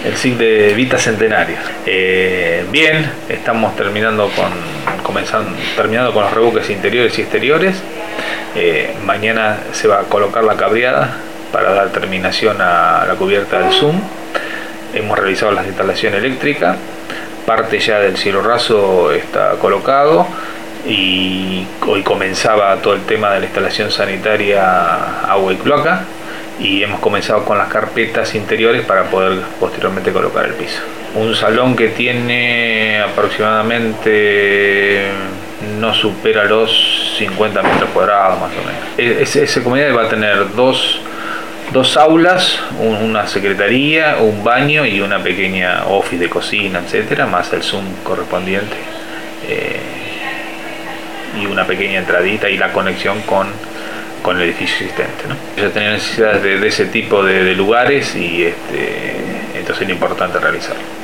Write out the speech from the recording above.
el SIC de Vita Centenario. Bien, estamos terminando con los rebuques interiores y exteriores. Mañana se va a colocar la cableada para dar terminación a la cubierta del Zoom. Hemos realizado la instalación eléctrica, parte ya del cielo raso está colocado y hoy comenzaba todo el tema de la instalación sanitaria, agua y cloaca, y hemos comenzado con las carpetas interiores para poder posteriormente colocar el piso. Un salón que tiene aproximadamente, no supera los 50 metros cuadrados más o menos. Esa comunidad va a tener dos aulas, una secretaría, un baño y una pequeña office de cocina, etcétera, más el Zoom correspondiente, y una pequeña entradita y la conexión con el edificio existente, ¿no? Ellos tenían necesidades de ese tipo de lugares y entonces era importante realizarlo.